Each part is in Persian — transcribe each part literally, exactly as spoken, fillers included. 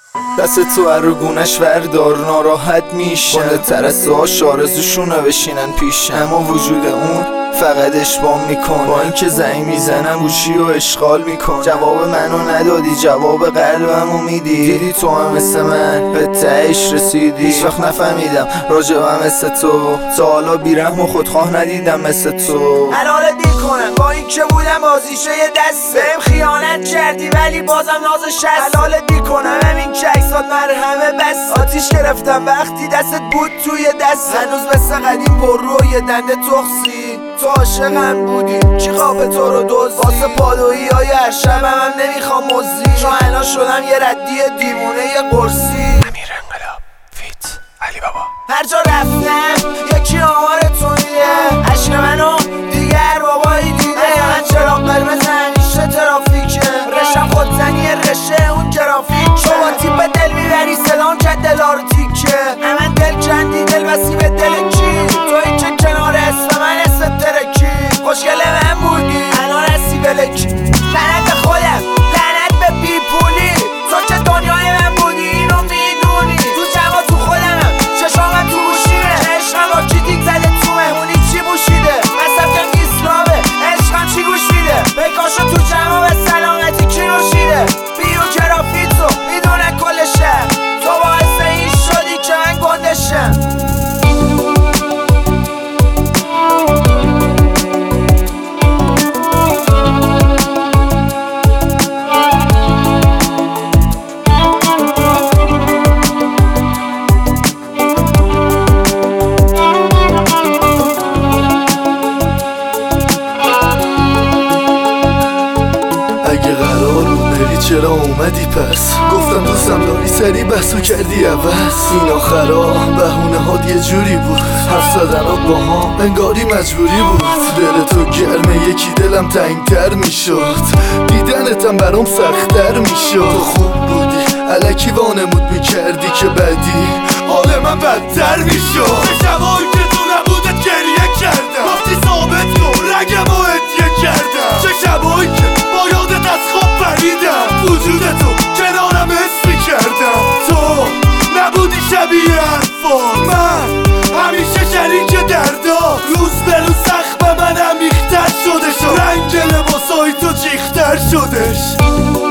دست تو رو گونش وردار ناراحت میشن باله ترسه هاش آرزوشونه بشینن پیشن، اما وجود اون فقط اشبام میکن. با اینکه زنگ میزنم گوشی و اشغال میکن. جواب منو ندادی، جواب قلبمو میدی. دیدی تو هم مثل من به تهش رسیدی. هیچ وقت نفهمیدم راجبم مثل تو، تا حالا بیرحم و خودخواه ندیدم مثل تو. حلاله دی کنم با اینکه بودم بازیشه یه دست بهم خیانت کردی ولی بازم نازش هست. حلاله دی کنم همین که اکسات مرهمه بس. آتیش گرفتم وقتی دستت بود توی دست. هنوز مثل قدیم پر روی دنده تخصی. تو عاشقم بودی کی خواب تو رو دوزی. واسه پادویی های هر شبم هم نمیخوام مزی. چون الان شدم یه ردی دیوونه یه قرصی. امیر انقلاب فیت علی بابا. هر جا رفتم یکی آمار تو میده. عشق منو دیگر بابایی دیده. من چرا قرمز همیشه ترافیکه. رشم خودزنی رشه اون گرافیک. شما تیپ دل میبری سلام که دلار تیکه. من دل کندی دل بسی به دل کی. تو این که کنار اسم من اسم ترکی. خوشگل من بودی الان هستی بلکی. لعنت به خودم لعنت به بی پولی. تو که دنیای من بودی اینو میدونی. تو جمع تو خودمم چشامم تو گوشیمه. عشقم با کی دیگ زده تو مهمونی چی بوشیده. مصرف کم اسلامه عشقم چی گوش میده. بکاشو تو جمع به سلامتی کی نوشیده. بیو گرافیتو میدونه کل شهر. تو باعث این شدی که من گندشم. چرا اومدی پس؟ گفتم دوستم داری سری بحثو کردی عوض. این آخرا بهونه هات یه جوری بود. حرف زدنات با هم انگاری مجبوری بود. دل تو گرمه یکی دلم تنگتر میشد. دیدنتم برام سختتر میشد. تو خوب بودی الکی وانمود میکردی که بدی حال من بدتر میشد. چه شبایی که تو نبودت گریه کردم. وقتی ثابت کن رگم و هدیه کردم. چه شبایی که با یادت از خواب پریدم. وجود تو کنارم حس میکردم. تو نبودی شبیه حرفا. من همیشه شریک دردا. روز به روز سخت به من عمیق‌تر شده شد. رنگ لباسای تو جیختر شدش.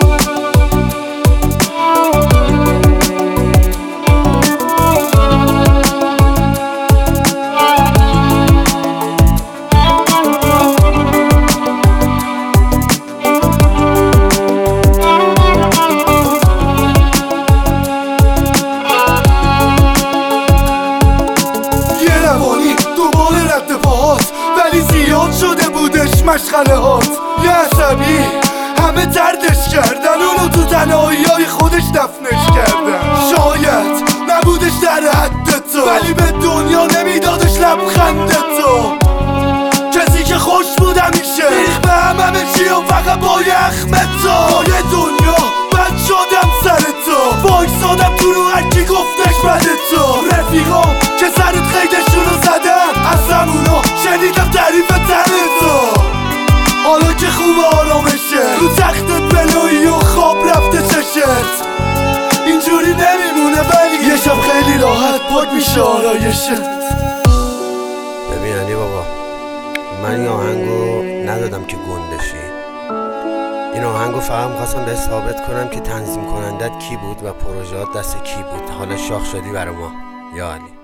شده بودش مشغله هات. یه عصبی همه دردش کردن. اونو تو تنهایی های خودش دفنش کردن. شاید نبودش در حد تو ولی به دنیا نمیدادش لبخند تو. کسی که خوش بود همیشه ریخ به هم همه چی و فقط با یخم تو. با یه دنیا بد شدم سر تو. وایسادم تو رو هرکی گفتش بده تو. رفیقام که سرت خیدشونو زدم از همونا شنیدم تعریف تن تو. حالا که خوب آرامشه رو تختت بلویی و خواب رفته چشت. اینجوری نمیمونه ولی یه شب خیلی راحت پاک میشه آرایشت. ببین علی بابا، من این آهنگو ندادم که گندشی. این آهنگو فقط می‌خواستم به ثابت کنم که تنظیم کنندت کی بود و پروژهات دست کی بود. حالا شاخ شدی برا ما یا علی.